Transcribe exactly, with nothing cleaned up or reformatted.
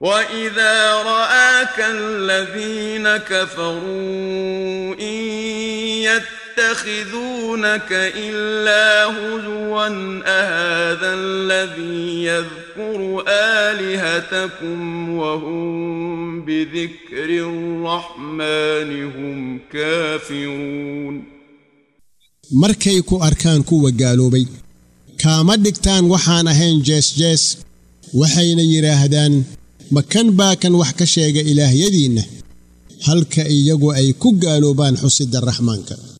وإذا رآك الذين كفروا إن يتخذونك إلا هزوا أهذا الذي يذكر آلهتكم وهم بذكر الرحمن هم كافرون markay ku arkaan kuwa gaaloobay kaama dhigtaan waxaan ahayn jees jees waxayna yiraahdaan makan baa kan wax ka sheega ilaahyadiina halka iyagu ay ku gaaloobaan xusida raxmaanka